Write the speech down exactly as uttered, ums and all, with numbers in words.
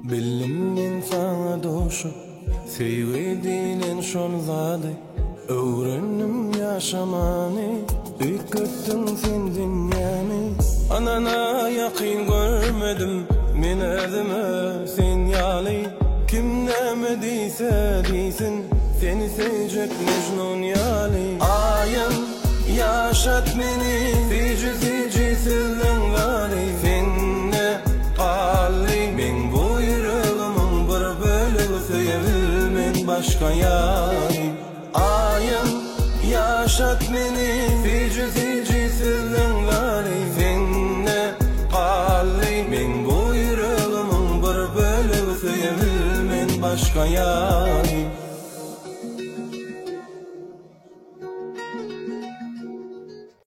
Bildim men sana doşup sevdiğin şol zady öwrendim yaşamany öýtgetdiň sen dünýäni anana ýakyn görmedim men özüme sen ýaly kim näme diýse diýsin seni sevjek mejnun ýaly ayım yaşat meni